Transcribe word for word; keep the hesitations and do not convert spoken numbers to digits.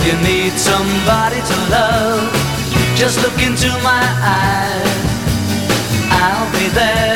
you need somebody to love, just look into my eyes. I'll be there.